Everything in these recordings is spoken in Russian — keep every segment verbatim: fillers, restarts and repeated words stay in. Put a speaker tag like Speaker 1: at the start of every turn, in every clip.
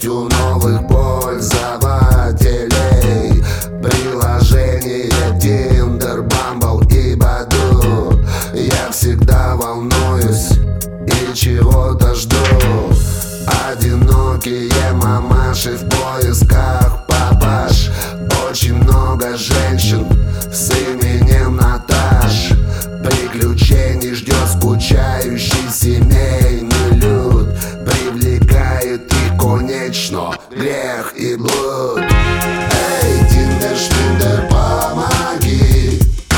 Speaker 1: шестью новых пользователей. Приложение Tinder, Bumble и Badoo. Я всегда волнуюсь и чего-то жду. Одинокие мамаши в поисках папаш. Очень много женщин с именем Наташ. Приключений ждет скучающий семейный люд. Привлекает и конечно грех и блуд. Эй, Тиндер, Шпиндер, помоги.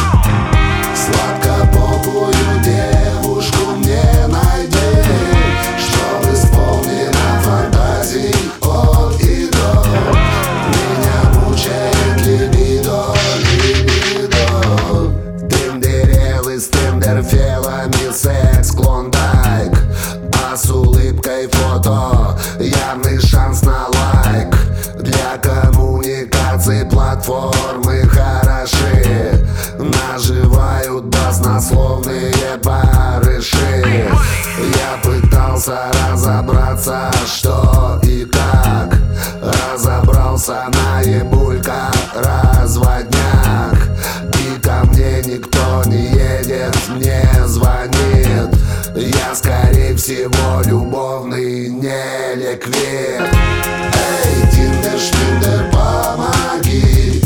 Speaker 1: Сладкопопую девушку мне найди, чтоб исполнена фантазий от и до. Меня мучает либидо, либидо. Тиндерелы с тиндерфелами, секс, клондайк. А с улыбкой фото, явный шанс на лайк. Для коммуникации платформы хороши. Наживают баснословные барыши. Я пытался разобраться, что и как. Разобрался на ебулька разводняк. И ко мне никто не едет, мне звонит. Я скорее всего любовный неликвид. Эй, Тиндер, Шпиндер, помоги.